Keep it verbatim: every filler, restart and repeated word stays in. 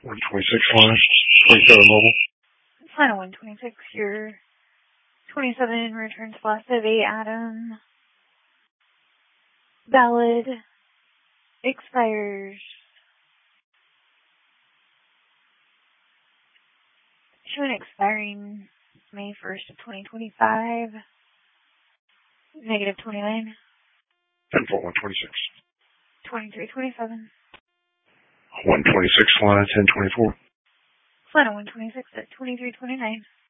one twenty-six line, twenty-seven mobile. Final one twenty-six, your twenty-seven returns last of eight Adam. Valid. Expires. Showing expiring May first of twenty twenty-five. Negative twenty-nine. ten four one twenty-six. twenty-three twenty-seven. one twenty-six line, ten twenty-four. Final one twenty-six at twenty-three twenty-nine.